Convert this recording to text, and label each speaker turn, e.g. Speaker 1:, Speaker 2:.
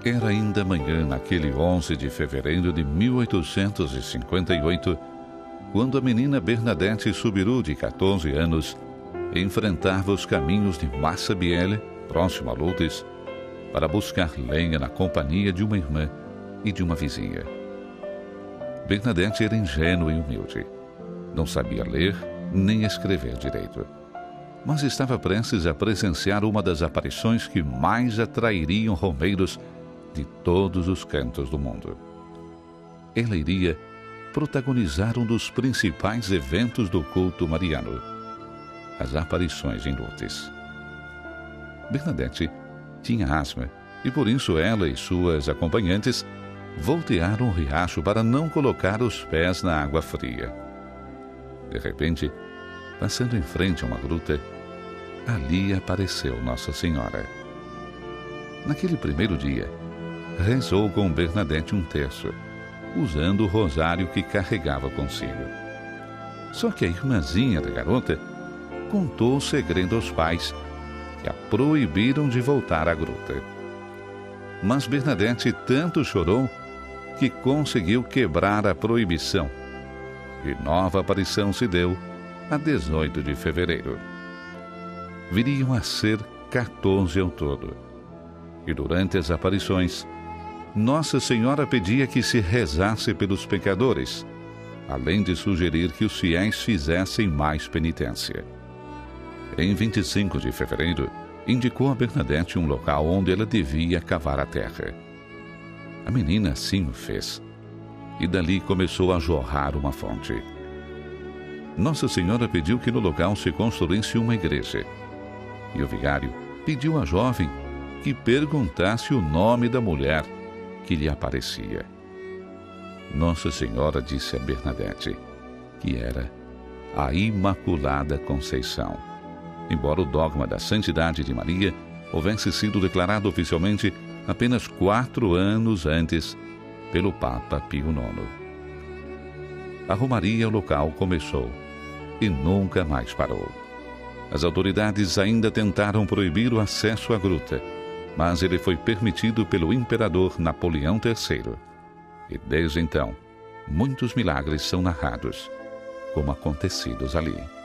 Speaker 1: Era ainda manhã naquele 11 de fevereiro de 1858, quando a menina Bernadette Soubirous, de 14 anos, enfrentava os caminhos de Massabielle, próximo a Lourdes, para buscar lenha na companhia de uma irmã e de uma vizinha. Bernadette era ingênua e humilde. Não sabia ler nem escrever direito, mas estava prestes a presenciar uma das aparições que mais atrairiam romeiros de todos os cantos do mundo. Ela iria protagonizar um dos principais eventos do culto mariano, as aparições em Lourdes. Bernadette tinha asma e por isso ela e suas acompanhantes voltearam o riacho para não colocar os pés na água fria. De repente, passando em frente a uma gruta, ali apareceu Nossa Senhora. Naquele primeiro dia, rezou com Bernadette um terço, usando o rosário que carregava consigo. Só que a irmãzinha da garota contou o segredo aos pais, que a proibiram de voltar à gruta. Mas Bernadette tanto chorou que conseguiu quebrar a proibição, e nova aparição se deu a 18 de fevereiro. Viriam a ser 14 ao todo. E durante as aparições, Nossa Senhora pedia que se rezasse pelos pecadores, além de sugerir que os fiéis fizessem mais penitência. Em 25 de fevereiro, indicou a Bernadette um local onde ela devia cavar a terra. A menina assim o fez, e dali começou a jorrar uma fonte. Nossa Senhora pediu que no local se construísse uma igreja, e o vigário pediu à jovem que perguntasse o nome da mulher que lhe aparecia. Nossa Senhora disse a Bernadette que era a Imaculada Conceição, embora o dogma da santidade de Maria houvesse sido declarado oficialmente apenas 4 anos antes pelo Papa Pio IX. A romaria ao local começou e nunca mais parou. As autoridades ainda tentaram proibir o acesso à gruta, mas ele foi permitido pelo imperador Napoleão III. E desde então, muitos milagres são narrados como acontecidos ali.